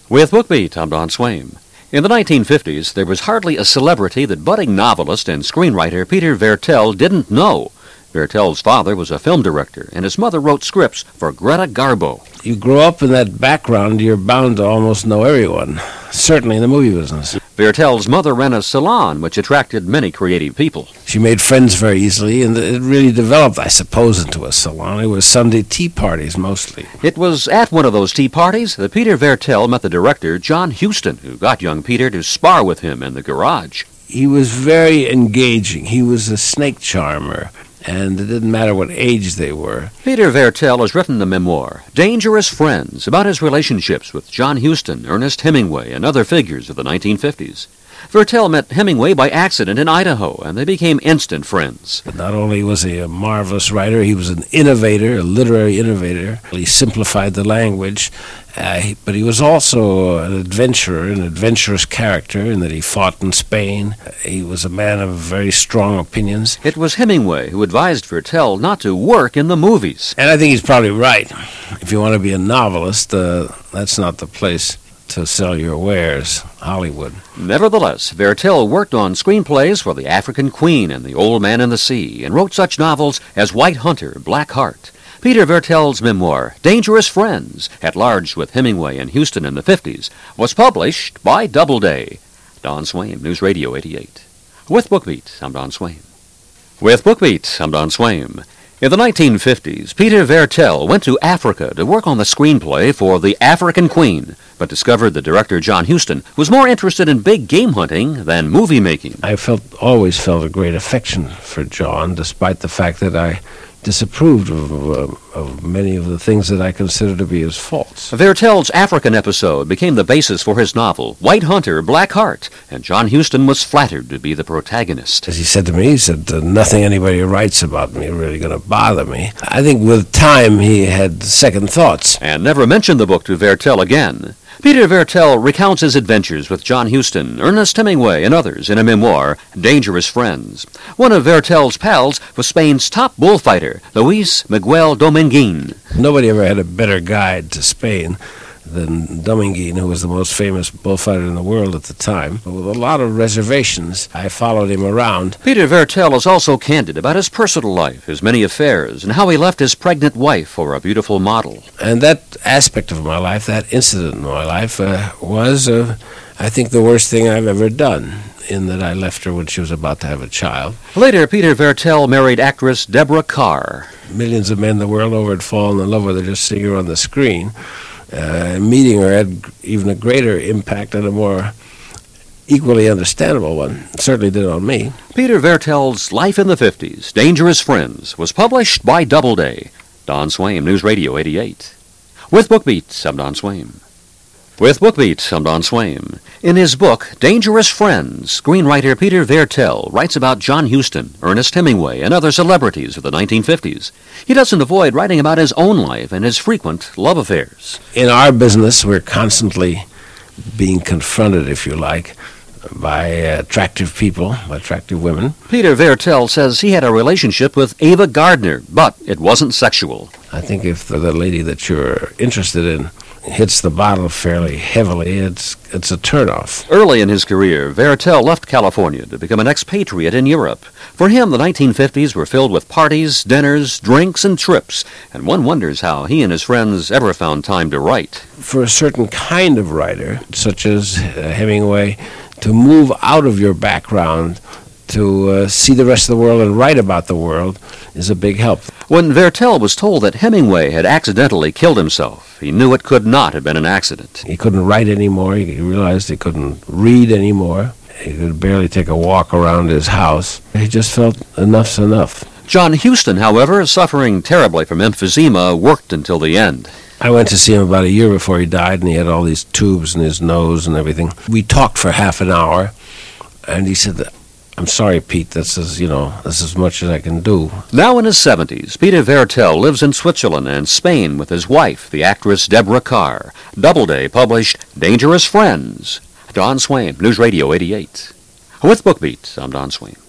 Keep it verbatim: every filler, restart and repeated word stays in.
With BookBeat, I'm Don Swaim. In the nineteen fifties, there was hardly a celebrity that budding novelist and screenwriter Peter Vertel didn't know. Vertel's father was a film director, and his mother wrote scripts for Greta Garbo. You grow up in that background, you're bound to almost know everyone, certainly in the movie business. Vertel's mother ran a salon, which attracted many creative people. She made friends very easily, and it really developed, I suppose, into a salon. It was Sunday tea parties, mostly. It was at one of those tea parties that Peter Vertel met the director, John Huston, who got young Peter to spar with him in the garage. He was very engaging. He was a snake charmer, and it didn't matter what age they were. Peter Vertel has written the memoir, Dangerous Friends, about his relationships with John Huston, Ernest Hemingway, and other figures of the nineteen fifties. Vertel met Hemingway by accident in Idaho, and they became instant friends. But not only was he a marvelous writer, he was an innovator, a literary innovator. He simplified the language, uh, he, but he was also an adventurer, an adventurous character in that he fought in Spain. He was a man of very strong opinions. It was Hemingway who advised Vertel not to work in the movies. And I think he's probably right. If you want to be a novelist, uh, that's not the place to sell your wares, Hollywood. Nevertheless, Vertel worked on screenplays for The African Queen and The Old Man and the Sea, and wrote such novels as White Hunter, Black Heart. Peter Vertel's memoir, Dangerous Friends, at large with Hemingway and Huston in the fifties, was published by Doubleday. Don Swaim, News Radio eighty-eight. With BookBeat, I'm Don Swaim. With BookBeat, I'm Don Swaim. In the nineteen fifties, Peter Vertel went to Africa to work on the screenplay for The African Queen, but discovered that director John Huston was more interested in big game hunting than movie making. I felt always felt a great affection for John, despite the fact that I disapproved of, uh, of many of the things that I considered to be his faults. Vertel's African episode became the basis for his novel, White Hunter, Black Heart, and John Huston was flattered to be the protagonist. As he said to me, he said, uh, nothing anybody writes about me is really going to bother me. I think with time he had second thoughts. And never mentioned the book to Vertel again. Peter Vertel recounts his adventures with John Huston, Ernest Hemingway, and others in a memoir, Dangerous Friends. One of Vertel's pals was Spain's top bullfighter, Luis Miguel Dominguin. Nobody ever had a better guide to Spain than Dominguin, who was the most famous bullfighter in the world at the time. But with a lot of reservations, I followed him around. Peter Vertel is also candid about his personal life, his many affairs, and how he left his pregnant wife for a beautiful model. And that aspect of my life, that incident in my life, uh, was, uh, I think, the worst thing I've ever done, in that I left her when she was about to have a child. Later, Peter Vertel married actress Deborah Kerr. Millions of men the world over had fallen in love with her just seeing her on the screen. Uh, meeting her had even a greater impact and a more equally understandable one. It certainly did on me. Peter Vertel's Life in the fifties, Dangerous Friends, was published by Doubleday. Don Swaim, News Radio eighty-eight. With BookBeat, I'm Don Swaim. With BookBeat, I'm Don Swaim. In his book, Dangerous Friends, screenwriter Peter Vertel writes about John Huston, Ernest Hemingway, and other celebrities of the nineteen fifties. He doesn't avoid writing about his own life and his frequent love affairs. In our business, we're constantly being confronted, if you like, by attractive people, attractive women. Peter Vertel says he had a relationship with Ava Gardner, but it wasn't sexual. I think if the, the lady that you're interested in hits the bottle fairly heavily, it's it's a turnoff. Early in his career, Vertel left California to become an expatriate in Europe. For him, the nineteen fifties were filled with parties, dinners, drinks, and trips, and one wonders how he and his friends ever found time to write. For a certain kind of writer, such as uh, Hemingway, to move out of your background, to uh, see the rest of the world and write about the world, is a big help. When Vertel was told that Hemingway had accidentally killed himself, he knew it could not have been an accident. He couldn't write anymore. He realized he couldn't read anymore. He could barely take a walk around his house. He just felt enough's enough. John Huston, however, suffering terribly from emphysema, worked until the end. I went to see him about a year before he died, and he had all these tubes in his nose and everything. We talked for half an hour, and he said, I'm sorry, Pete, this is, you know, this is as much as I can do. Now in his seventies, Peter Vertel lives in Switzerland and Spain with his wife, the actress Deborah Kerr. Doubleday published Dangerous Friends. Don Swaim, News Radio eighty-eight. With BookBeat, I'm Don Swaim.